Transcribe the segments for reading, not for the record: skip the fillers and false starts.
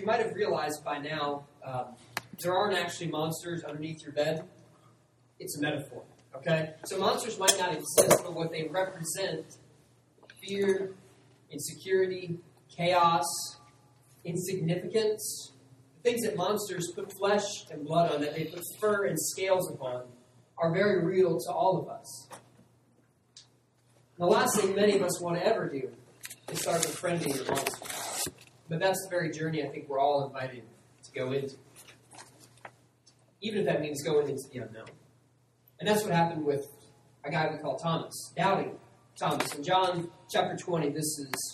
might have realized by now, there aren't actually monsters underneath your bed. It's a metaphor, okay? So monsters might not exist, but what they represent, fear, insecurity, chaos, insignificance, the things that monsters put flesh and blood on, that they put fur and scales upon, are very real to all of us. The last thing many of us want to ever do is start befriending your monsters. But that's the very journey I think we're all invited to go into. Even if that means going into the unknown. And that's what happened with a guy we call Thomas, doubting Thomas. In John chapter 20, this is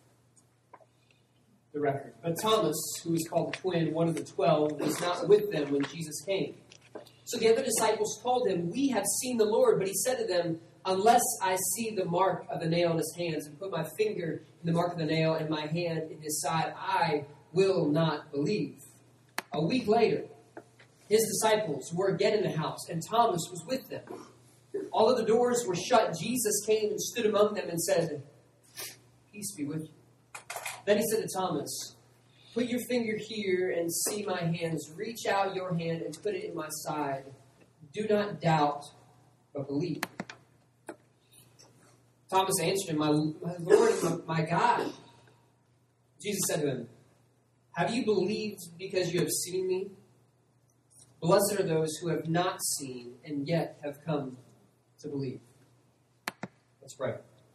the record. But Thomas, who is called the twin, one of the 12, was not with them when Jesus came. So the other disciples told him, "We have seen the Lord." But he said to them, "Unless I see the mark of the nail in his hands and put my finger in the mark of the nail and my hand in his side, I will not believe." A week later, his disciples were again in the house, and Thomas was with them. Although the doors were shut, Jesus came and stood among them and said, "Peace be with you." Then he said to Thomas, "Put your finger here and see my hands. Reach out your hand and put it in my side. Do not doubt, but believe." Thomas answered him, "My Lord and my God." Jesus said to him, "Have you believed because you have seen me? Blessed are those who have not seen and yet have come to believe." Let's pray.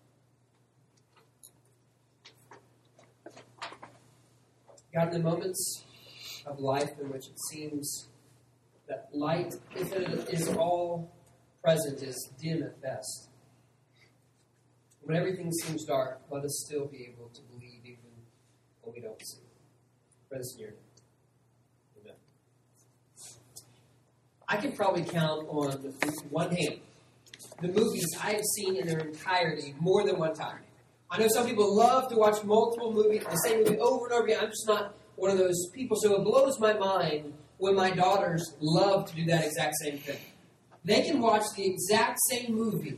God, in the moments of life in which it seems that light, if it is all present, is dim at best, when everything seems dark, let us still be able to believe even when we don't see. Pray this in your name. Amen. I can probably count on one hand the movies I have seen in their entirety more than one time. I know some people love to watch multiple movies, the same movie over and over again. I'm just not one of those people. So it blows my mind when my daughters love to do that exact same thing. They can watch the exact same movie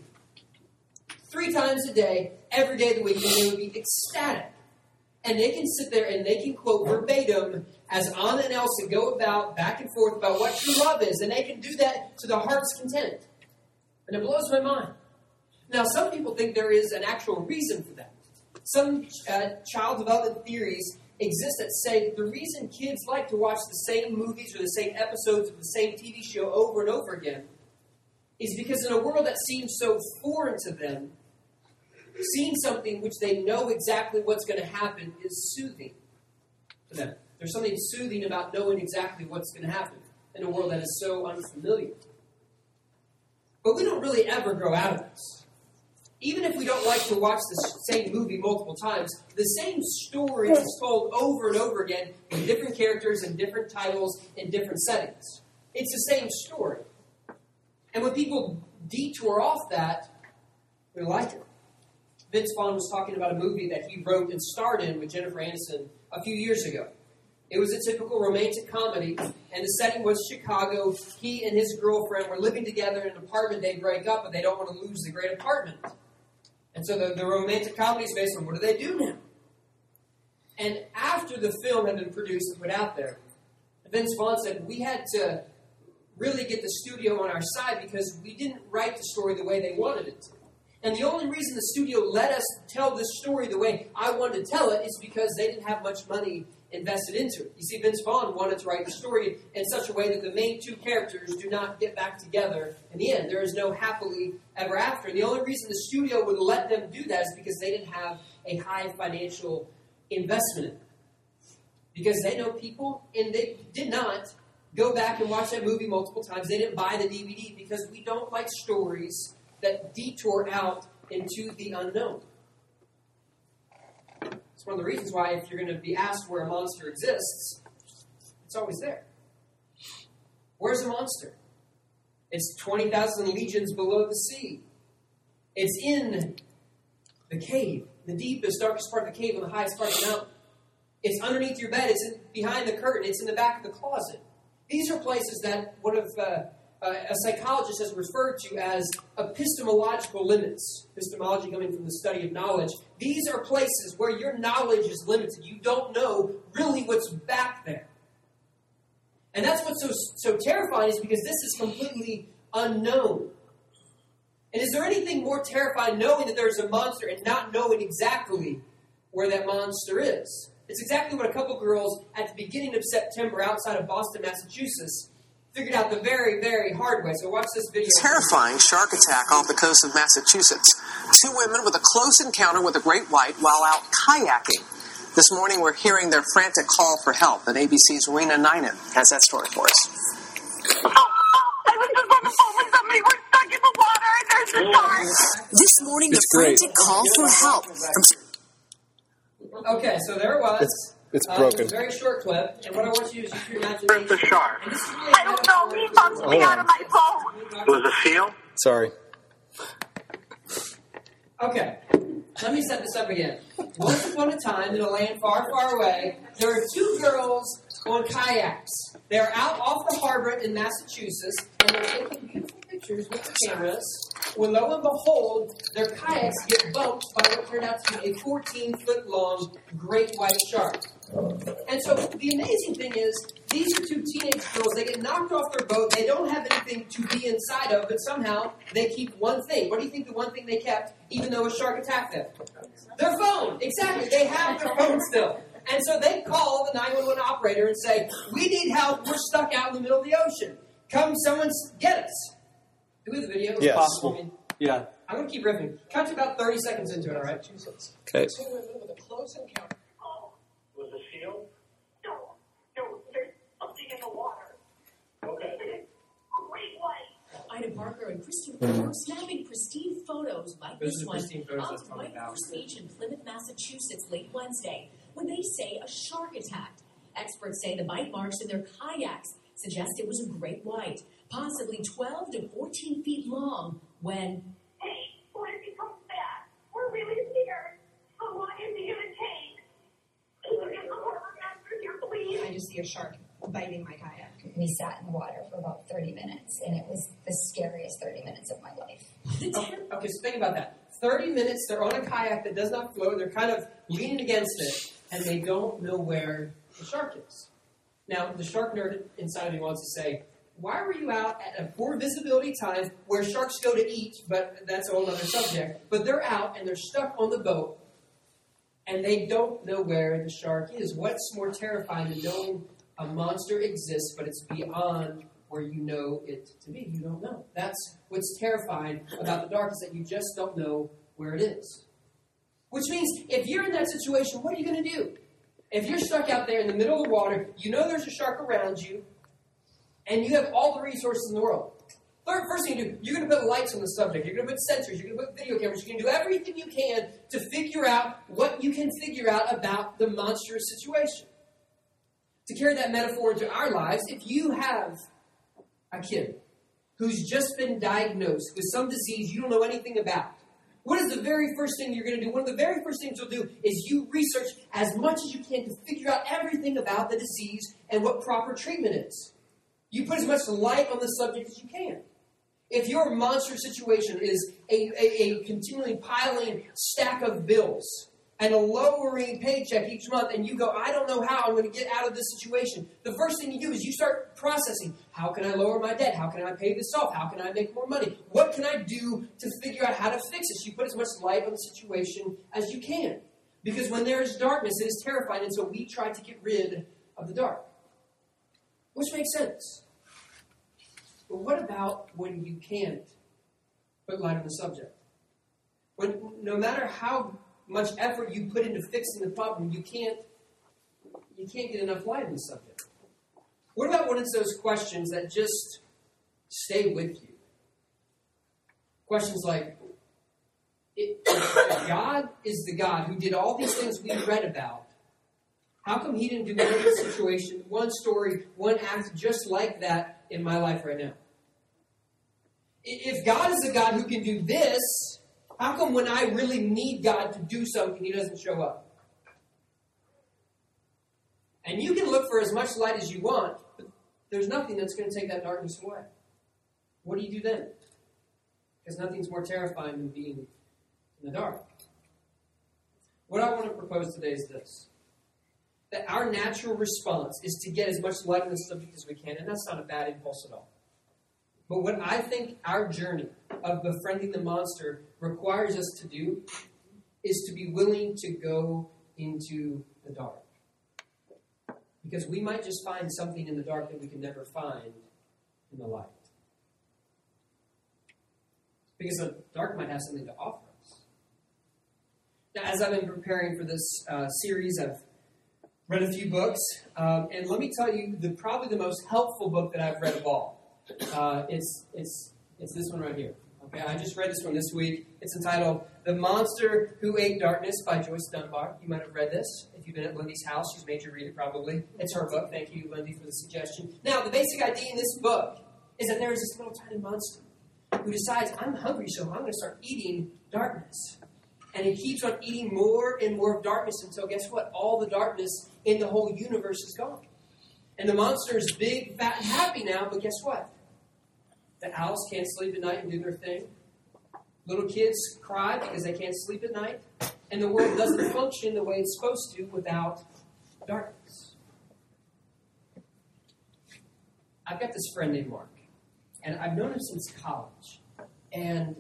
3 times a day, every day of the week, and they would be ecstatic. And they can sit there and they can quote verbatim as Anna and Elsa go about back and forth about what true love is. And they can do that to the heart's content. And it blows my mind. Now, some people think there is an actual reason for that. Some child development theories exist that say the reason kids like to watch the same movies or the same episodes of the same TV show over and over again is because in a world that seems so foreign to them, seeing something which they know exactly what's going to happen is soothing to them. There's something soothing about knowing exactly what's going to happen in a world that is so unfamiliar. But we don't really ever grow out of this. Even if we don't like to watch the same movie multiple times, the same story is told over and over again with different characters and different titles and different settings. It's the same story. And when people detour off that, we like it. Vince Vaughn was talking about a movie that he wrote and starred in with Jennifer Aniston a few years ago. It was a typical romantic comedy, and the setting was Chicago. He and his girlfriend were living together in an apartment. They break up, but they don't want to lose the great apartment. And so the romantic comedy is based on what do they do now? And after the film had been produced and put out there, Vince Vaughn said, we had to really get the studio on our side because we didn't write the story the way they wanted it to. And the only reason the studio let us tell this story the way I wanted to tell it is because they didn't have much money invested into it. You see, Vince Vaughn wanted to write the story in such a way that the main 2 characters do not get back together in the end. There is no happily ever after. And the only reason the studio would let them do that is because they didn't have a high financial investment in it. Because they know people, and they did not go back and watch that movie multiple times. They didn't buy the DVD because we don't like stories that detour out into the unknown. It's one of the reasons why if you're going to be asked where a monster exists, it's always there. Where's a monster? It's 20,000 legions below the sea. It's in the cave, the deepest, darkest part of the cave on the highest part of the mountain. It's underneath your bed. It's behind the curtain. It's in the back of the closet. These are places that one of a psychologist has referred to as epistemological limits. Epistemology coming from the study of knowledge. These are places where your knowledge is limited. You don't know really what's back there. And that's what's so terrifying, is because this is completely unknown. And is there anything more terrifying knowing that there's a monster and not knowing exactly where that monster is? It's exactly what a couple girls at the beginning of September outside of Boston, Massachusetts, figured out the very, very hard way. So watch this video. Terrifying shark attack off the coast of Massachusetts. 2 women with a close encounter with a great white while out kayaking. This morning we're hearing their frantic call for help, and ABC's Rena Ninan has that story for us. I was just on the phone with somebody. We're stuck in the water and there's a shark. This morning the frantic call for help from... Okay, so there it was. It's broken. It's a very short clip, and what I want you to do is use your imagination. Where's the shark? I don't know. He bumped me out of my phone. It was a seal? Sorry. Okay, let me set this up again. Once upon a time, in a land far, far away, there were 2 girls on kayaks. They're out off the harbor in Massachusetts, and they're taking beautiful pictures with their cameras, when lo and behold, their kayaks get bumped by what turned out to be a 14-foot-long great white shark. And so the amazing thing is, these are 2 teenage girls. They get knocked off their boat. They don't have anything to be inside of, but somehow they keep one thing. What do you think the one thing they kept, even though a shark attacked them? Their phone. Exactly. They have their phone still. And so they call the 911 operator and say, "We need help. We're stuck out in the middle of the ocean. Come, someone get us." Do we have the video? Yes. Possible. Yeah. I'm going to keep riffing. Count to about 30 seconds into it, all right? Okay. 2 women with a close encounter. Was it a seal? No, there's something in the water. Okay. Great white. Ida Parker and Kristen Ford snapping pristine photos like Those this are the one pristine photos off that's talking White about. Horse Beach in Plymouth, Massachusetts late Wednesday when they say a shark attacked. Experts say the bite marks in their kayaks suggest it was a great white, possibly 12 to 14 feet long, when... Hey, what if he comes back? We're really scared. How long is he going to take? Can you get the water master here, please? I just see a shark biting my kayak. We sat in the water for about 30 minutes, and it was the scariest 30 minutes of my life. Okay, so think about that. 30 minutes, they're on a kayak that does not float. They're kind of leaning against it, and they don't know where the shark is. Now, the shark nerd inside of me wants to say, why were you out at a poor visibility time where sharks go to eat? But that's a whole other subject. But they're out, and they're stuck on the boat, and they don't know where the shark is. What's more terrifying than knowing a monster exists, but it's beyond where you know it to be? You don't know. That's what's terrifying about the dark, is that you just don't know where it is. Which means if you're in that situation, what are you going to do? If you're stuck out there in the middle of the water, you know there's a shark around you, and you have all the resources in the world. First thing you do, you're going to put lights on the subject. You're going to put sensors. You're going to put video cameras. You're going to do everything you can to figure out what you can figure out about the monstrous situation. To carry that metaphor into our lives, if you have a kid who's just been diagnosed with some disease you don't know anything about, what is the very first thing you're going to do? One of the very first things you'll do is you research as much as you can to figure out everything about the disease and what proper treatment is. You put as much light on the subject as you can. If your monster situation is a continually piling stack of bills and a lowering paycheck each month, and you go, I don't know how I'm going to get out of this situation, the first thing you do is you start processing. How can I lower my debt? How can I pay this off? How can I make more money? What can I do to figure out how to fix this? You put as much light on the situation as you can. Because when there is darkness, it is terrifying, and so we try to get rid of the dark. Which makes sense. But what about when you can't put light on the subject? When no matter how much effort you put into fixing the problem, you can't get enough light on the subject. What about one of those questions that just stay with you? Questions like, if God is the God who did all these things we read about, how come he didn't do one situation, one story, one act just like that in my life right now? If God is a God who can do this, how come when I really need God to do something, he doesn't show up? And you can look for as much light as you want, but there's nothing that's going to take that darkness away. what do you do then? Because nothing's more terrifying than being in the dark. What I want to propose today is this. That our natural response is to get as much light on the subject as we can, and that's not a bad impulse at all. But what I think our journey of befriending the monster requires us to do is to be willing to go into the dark. Because we might just find something in the dark that we can never find in the light. Because the dark might have something to offer us. Now, as I've been preparing for this series, I've read a few books. And let me tell you, probably the most helpful book that I've read of all. It's this one right here. Okay, I just read this one this week. It's entitled The Monster Who Ate Darkness by Joyce Dunbar. You might have read this. If you've been at Lindy's house, she's made you read it probably. It's her book. Thank you, Lindy, for the suggestion. Now, the basic idea in this book is that there is this little tiny monster who decides, I'm hungry, so I'm going to start eating darkness. And he keeps on eating more and more of darkness until, guess what? All the darkness in the whole universe is gone. And the monster is big, fat, and happy now, but guess what? The owls can't sleep at night and do their thing. Little kids cry because they can't sleep at night. And the world doesn't function the way it's supposed to without darkness. I've got this friend named Mark. And I've known him since college. And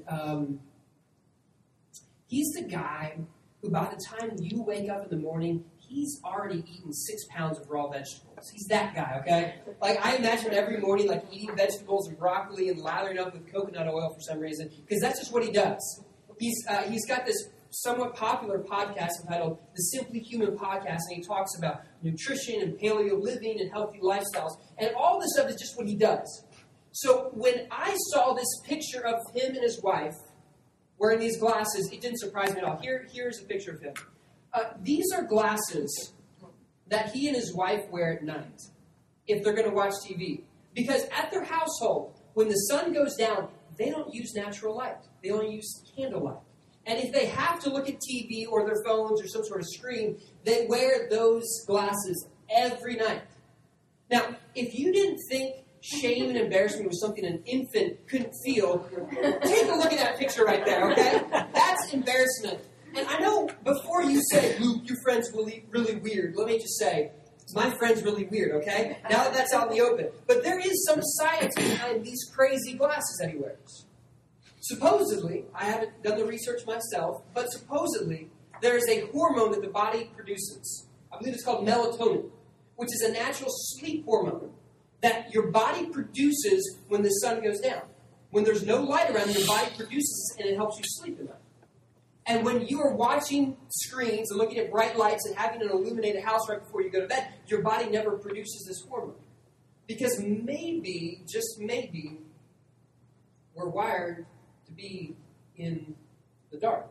he's the guy who, by the time you wake up in the morning, he's already eaten 6 pounds of raw vegetables. He's that guy, okay? Like, I imagine every morning, like, eating vegetables and broccoli and lathering up with coconut oil for some reason, because that's just what he does. He's got this somewhat popular podcast entitled The Simply Human Podcast, and he talks about nutrition and paleo living and healthy lifestyles, and all this stuff is just what he does. So when I saw this picture of him and his wife wearing these glasses, it didn't surprise me at all. Here's a picture of him. These are glasses that he and his wife wear at night if they're going to watch TV. Because at their household, when the sun goes down, they don't use natural light. They only use candlelight. And if they have to look at TV or their phones or some sort of screen, they wear those glasses every night. Now, if you didn't think shame and embarrassment was something an infant couldn't feel, take a look at that picture right there, okay? That's embarrassment. And I know before you say, Luke, your friend's really, really weird, let me just say, my friend's really weird, okay? Now that that's out in the open. But there is some science behind these crazy glasses that he wears. Supposedly, I haven't done the research myself, but supposedly there is a hormone that the body produces. I believe it's called melatonin, which is a natural sleep hormone that your body produces when the sun goes down. When there's no light around, your body produces it and it helps you sleep at night. And when you are watching screens and looking at bright lights and having an illuminated house right before you go to bed, your body never produces this hormone. Because maybe, just maybe, we're wired to be in the dark.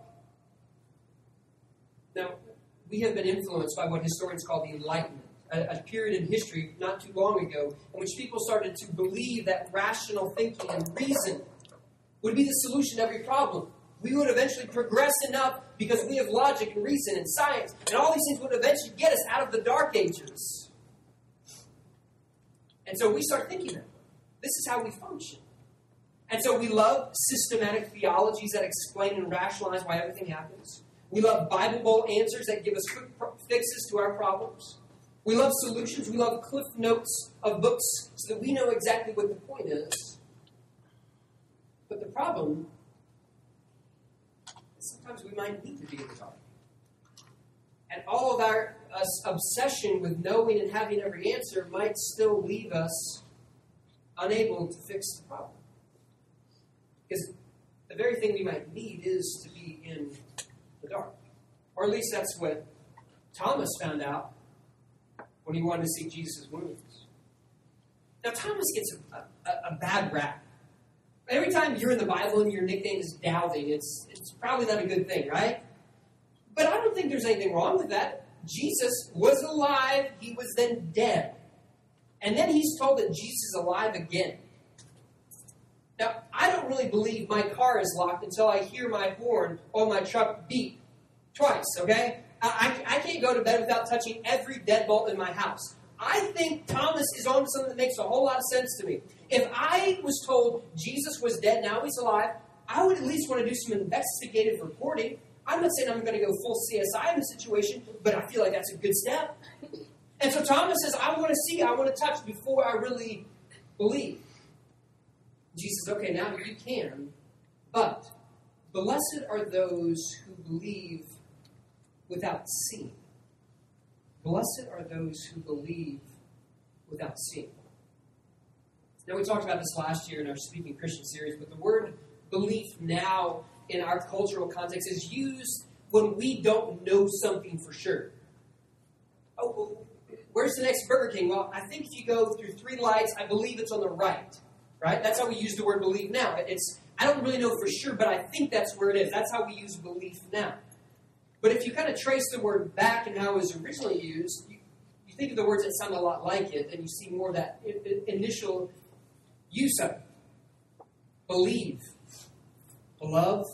Now, we have been influenced by what historians call the Enlightenment, a period in history not too long ago in which people started to believe that rational thinking and reason would be the solution to every problem. We would eventually progress enough because we have logic and reason and science, and all these things would eventually get us out of the dark ages. And so we start thinking that this is how we function. And so we love systematic theologies that explain and rationalize why everything happens. We love Bible Bowl answers that give us quick fixes to our problems. We love solutions. We love cliff notes of books so that we know exactly what the point is. But the problem is sometimes we might need to be in the dark. And all of our obsession with knowing and having every answer might still leave us unable to fix the problem. Because the very thing we might need is to be in the dark. Or at least that's what Thomas found out when he wanted to see Jesus' wounds. Now, Thomas gets a bad rap. Every time you're in the Bible and your nickname is Doubting, it's probably not a good thing, right? But I don't think there's anything wrong with that. Jesus was alive. He was then dead. And then he's told that Jesus is alive again. Now, I don't really believe my car is locked until I hear my horn on my truck beep twice, okay? I can't go to bed without touching every deadbolt in my house. I think Thomas is on something that makes a whole lot of sense to me. If I was told Jesus was dead, now he's alive, I would at least want to do some investigative reporting. I'm not saying I'm going to go full CSI in the situation, but I feel like that's a good step. And so Thomas says, I want to see, I want to touch before I really believe. Jesus says, okay, now you can, but blessed are those who believe without seeing. Blessed are those who believe without seeing. Now, we talked about this last year in our Speaking Christian series, but the word belief now in our cultural context is used when we don't know something for sure. Oh, well, where's the next Burger King? Well, I think if you go through 3 lights, I believe it's on the right. Right? That's how we use the word believe now. I don't really know for sure, but I think that's where it is. That's how we use belief now. But if you kind of trace the word back and how it was originally used, you think of the words that sound a lot like it, and you see more of that initial use of it. Believe. Beloved,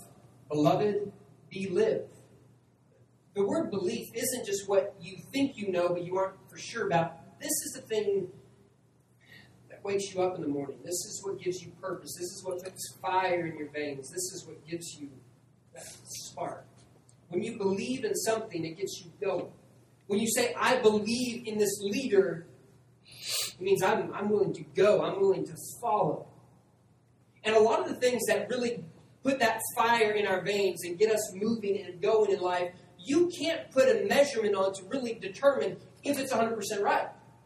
believe. The word belief isn't just what you think you know, but you aren't for sure about. This is the thing that wakes you up in the morning. This is what gives you purpose. This is what puts fire in your veins. This is what gives you that spark. When you believe in something, it gets you going. When you say, I believe in this leader, it means I'm willing to go. I'm willing to follow. And a lot of the things that really put that fire in our veins and get us moving and going in life, you can't put a measurement on to really determine if it's 100% right.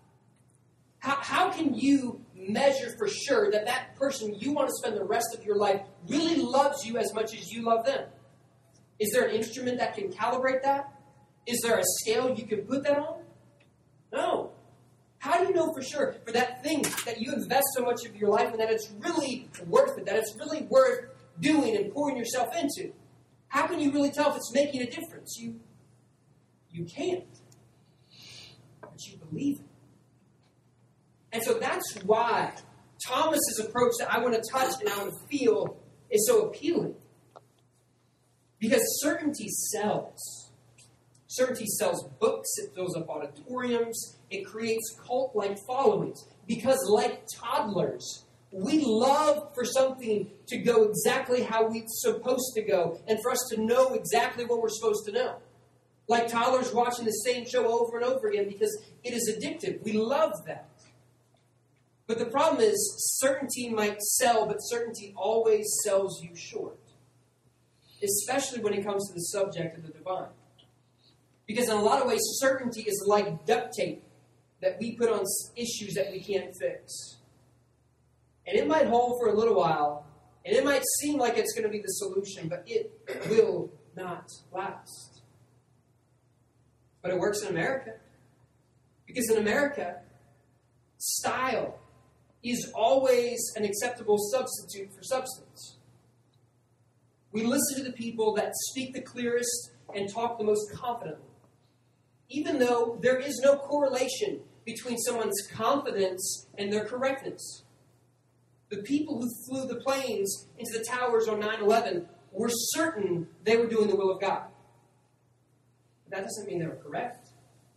How can you measure for sure that that person you want to spend the rest of your life really loves you as much as you love them? Is there an instrument that can calibrate that? Is there a scale you can put that on? No. How do you know for sure for that thing that you invest so much of your life in that it's really worth it, that it's really worth doing and pouring yourself into? How can you really tell if it's making a difference? You can't. But you believe it. And so that's why Thomas's approach that I want to touch and I want to feel is so appealing. Because certainty sells. Certainty sells books. It fills up auditoriums. It creates cult-like followings. Because like toddlers, we love for something to go exactly how it's supposed to go and for us to know exactly what we're supposed to know. Like toddlers watching the same show over and over again because it is addictive. We love that. But the problem is certainty might sell, but certainty always sells you short. Especially when it comes to the subject of the divine. Because in a lot of ways, certainty is like duct tape that we put on issues that we can't fix. And it might hold for a little while, and it might seem like it's going to be the solution, but it will not last. But it works in America. Because in America, style is always an acceptable substitute for substance. We listen to the people that speak the clearest and talk the most confidently. Even though there is no correlation between someone's confidence and their correctness. The people who flew the planes into the towers on 9/11 were certain they were doing the will of God. But that doesn't mean they were correct.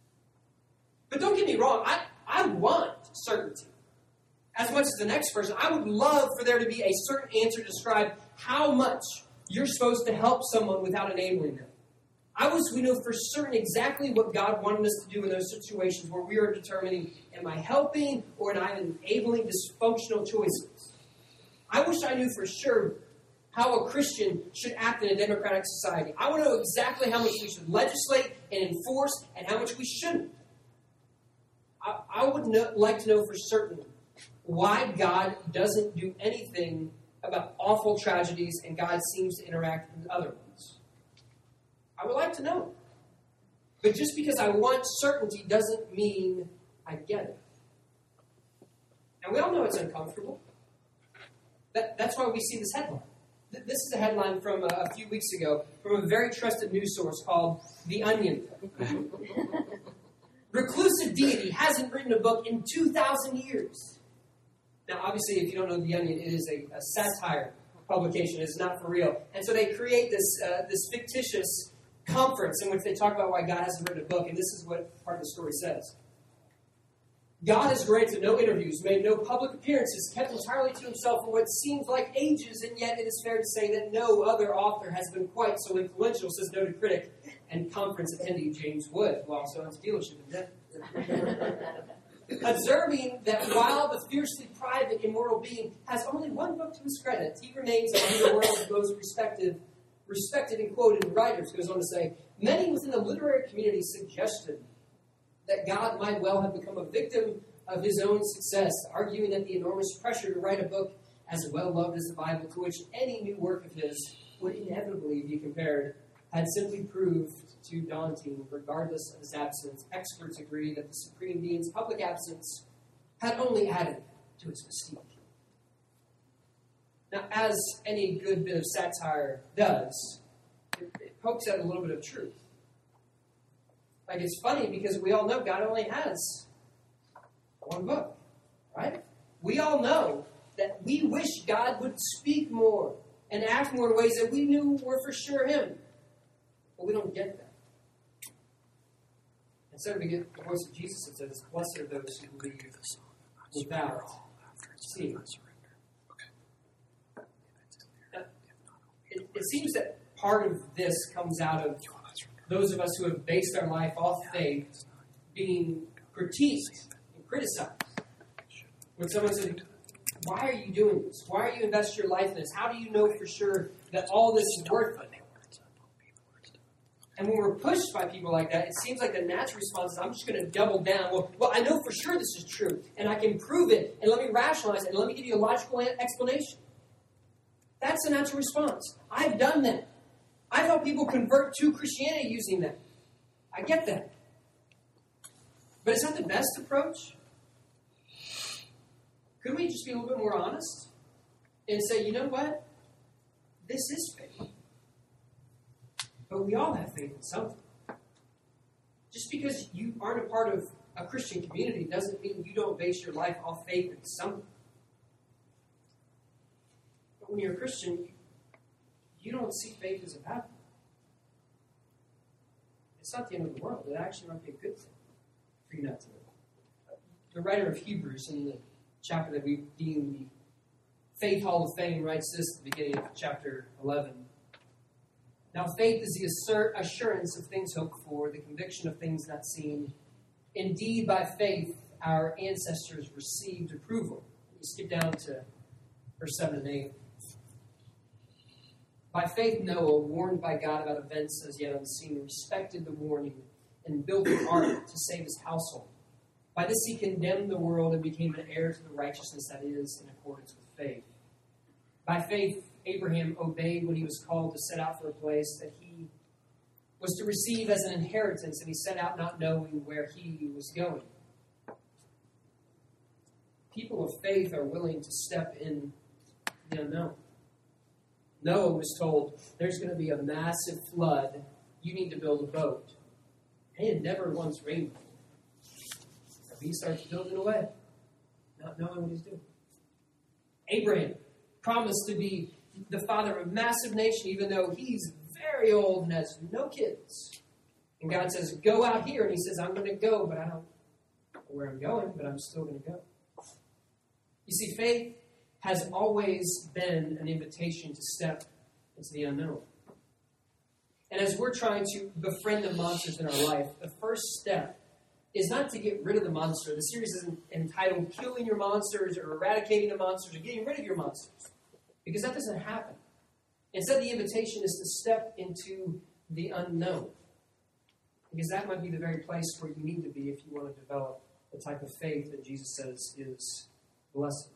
But don't get me wrong, I want certainty. As much as the next person, I would love for there to be a certain answer to describe how much you're supposed to help someone without enabling them. I wish we know for certain exactly what God wanted us to do in those situations where we are determining, am I helping or am I enabling dysfunctional choices? I wish I knew for sure how a Christian should act in a democratic society. I want to know exactly how much we should legislate and enforce and how much we shouldn't. I would like to know for certain why God doesn't do anything about awful tragedies and God seems to interact with other ones. I would like to know. But just because I want certainty doesn't mean I get it. And we all know it's uncomfortable. That's why we see this headline. This is a headline from a few weeks ago from a very trusted news source called The Onion. Reclusive deity hasn't written a book in 2,000 years. Now, obviously, if you don't know The Onion, it is a satire publication. It's not for real. And so they create this fictitious conference in which they talk about why God hasn't written a book. And this is what part of the story says. God has granted no interviews, made no public appearances, kept entirely to himself for what seems like ages, and yet it is fair to say that no other author has been quite so influential, says noted critic and conference attendee James Wood, who also owns a dealership in Denver. Observing that while the fiercely private, immortal being has only one book to his credit, he remains among the world's most respected and quoted writers. Goes on to say, many within the literary community suggested that God might well have become a victim of his own success, arguing that the enormous pressure to write a book as well loved as the Bible, to which any new work of his would inevitably be compared, had simply proved too daunting. Regardless of his absence, experts agree that the Supreme Being's public absence had only added to his mystique. Now, as any good bit of satire does, it pokes at a little bit of truth. Like, it's funny because we all know God only has one book, right? We all know that we wish God would speak more and act more in ways that we knew were for sure him. But we don't get that. Instead, we get the voice of Jesus that says, blessed are those who believe without seeing. It seems that part of this comes out of those of us who have based our life off faith being critiqued and criticized. When someone says, why are you doing this? Why are you investing your life in this? How do you know for sure that all this is worth it? And when we're pushed by people like that, it seems like the natural response is, I'm just going to double down. Well, I know for sure this is true, and I can prove it, and let me rationalize it, and let me give you a logical explanation. That's the natural response. I've done that. I've helped people convert to Christianity using that. I get that. But is that the best approach? Could we just be a little bit more honest and say, you know what? This is faith. But we all have faith in something. Just because you aren't a part of a Christian community doesn't mean you don't base your life off faith in something. But when you're a Christian, you don't see faith as a bad thing. It's not the end of the world. It actually might be a good thing for you not to live. The writer of Hebrews, in the chapter that we deem the Faith Hall of Fame, writes this at the beginning of chapter 11. Now faith is the assurance of things hoped for, the conviction of things not seen. Indeed, by faith, our ancestors received approval. You skip down to verse 7 and 8. By faith, Noah, warned by God about events as yet unseen, respected the warning and built an ark to save his household. By this he condemned the world and became an heir to the righteousness that is in accordance with faith. By faith, Abraham obeyed when he was called to set out for a place that he was to receive as an inheritance, and he set out not knowing where he was going. People of faith are willing to step in the unknown. Noah was told, there's going to be a massive flood. You need to build a boat. And it never once rained before. So he starts building away, not knowing what he's doing. Abraham promised to be the father of a massive nation, even though he's very old and has no kids. And God says, go out here. And he says, I'm going to go, but I don't know where I'm going, but I'm still going to go. You see, faith has always been an invitation to step into the unknown. And as we're trying to befriend the monsters in our life, the first step is not to get rid of the monster. The series isn't entitled Killing Your Monsters or Eradicating the Monsters or Getting Rid of Your Monsters, because that doesn't happen. Instead, the invitation is to step into the unknown, because that might be the very place where you need to be if you want to develop the type of faith that Jesus says is blessed.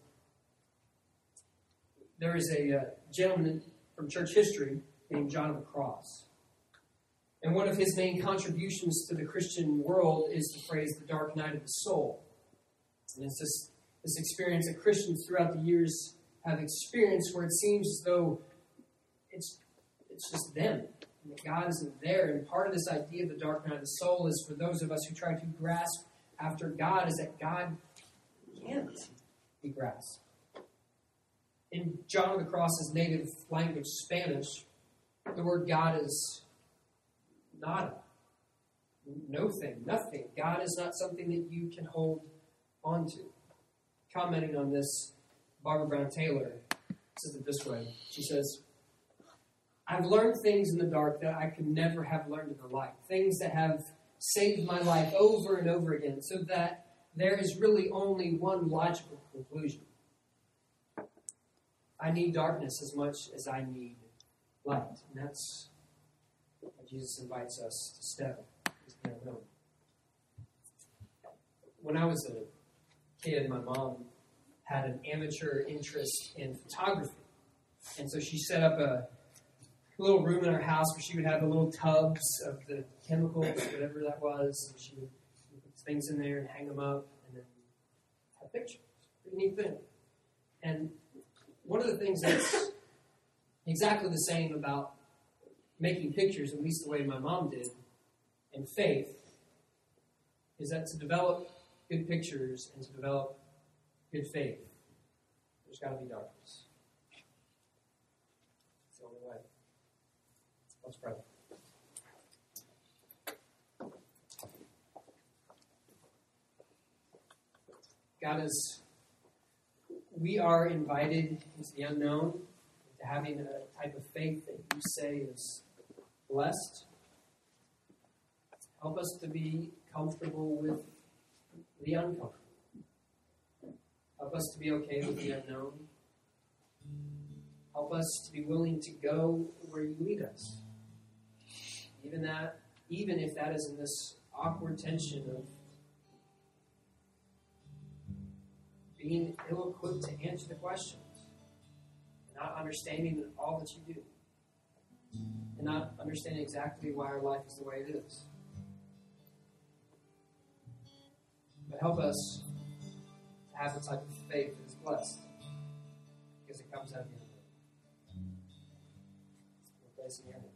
There is a gentleman from church history named John of the Cross. And one of his main contributions to the Christian world is the phrase, the dark night of the soul. And it's this experience that Christians throughout the years have experienced where it seems as though it's just them. And that God isn't there. And part of this idea of the dark night of the soul is for those of us who try to grasp after God is that God can't be grasped. In John of the Cross's native language, Spanish, the word God is nada. No thing, nothing. God is not something that you can hold onto. Commenting on this, Barbara Brown Taylor says it this way. She says, I've learned things in the dark that I could never have learned in the light. Things that have saved my life over and over again, so that there is really only one logical conclusion. I need darkness as much as I need light. And that's what Jesus invites us to step into. When I was a kid, my mom had an amateur interest in photography. And so she set up a little room in her house where she would have the little tubs of the chemicals, whatever that was. And she would put things in there and hang them up and then have pictures. Pretty neat thing. And one of the things that's exactly the same about making pictures, at least the way my mom did, and faith, is that to develop good pictures and to develop good faith, there's got to be darkness. It's the only way. Let's pray. God, as we are invited into the unknown, into having a type of faith that you say is blessed, help us to be comfortable with the uncomfortable. Help us to be okay with the unknown. Help us to be willing to go where you lead us. Even if that is in this awkward tension of being ill-equipped to answer the questions, not understanding all that you do, and not understanding exactly why our life is the way it is. But help us to have the type of faith that is blessed, because it comes out of your word. We're placing your name.